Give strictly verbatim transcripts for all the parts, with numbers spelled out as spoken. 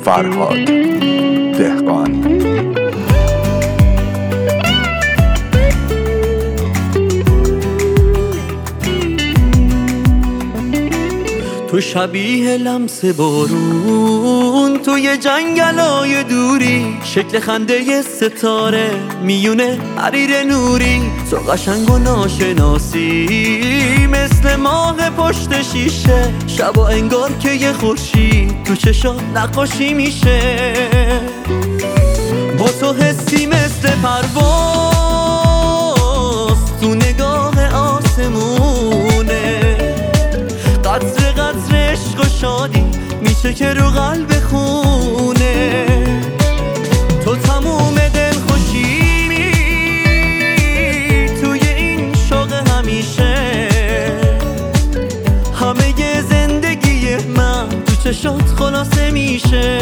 فرهاد دهقانی. تو شبیه لمس بارون توی جنگلای دوری، شکل خنده ستاره میونه حریر نوری. تو قشنگ و ناشناسی مثل ماه پشت شیشه، شبا انگار که یه خورشید تو چشات نقاشی میشه. با تو حسی مثل پرواز تو نگاه آسمونه، قطره قطره عشق و شادی میشه که رو قلب خونه. تو تموم دل خوشیمی توی این شوق همیشه، همه ی زندگی من تو چشات خلاصه میشه.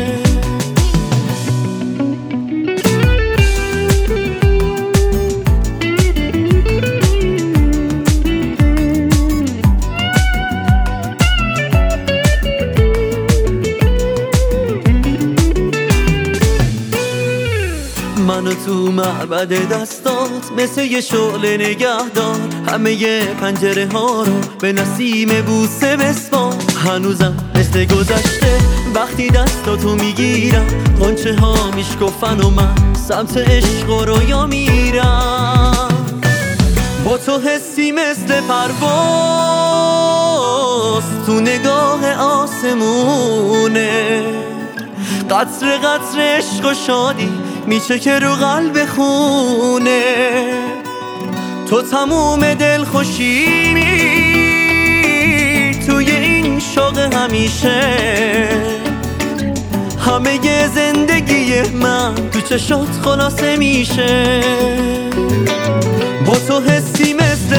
منو تو معبد دستات مثل یه شعله نگه دار، همه ی پنجره ها رو به نسیم بوسه بسپار. هنوزم مثل گذشته وقتی دستاتو میگیرم، غنچه ها میشکفن و من سمت عشق و رویا میرم. با تو حسی مثل پرواز تو نگاه آسمونه، قطره قطره عشق و شادی میشه که رو قلب خونه. تو تموم دل خوشیمی توی این شوق همیشه، همه ی زندگی من تو چشات خلاصه میشه. با تو حسی مثل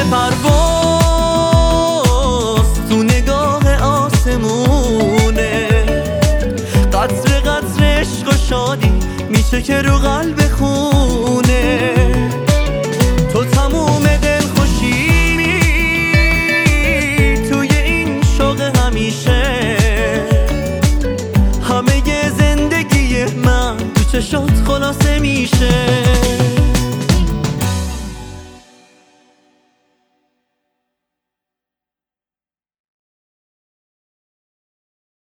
پرواز تو نگاه آسمونه، قطره قطره عشق و شادی میشه که رو قلب خونه. تو تموم دل خوشیمی توی این شوق همیشه، همه ی زندگی من تو چشات خلاصه میشه.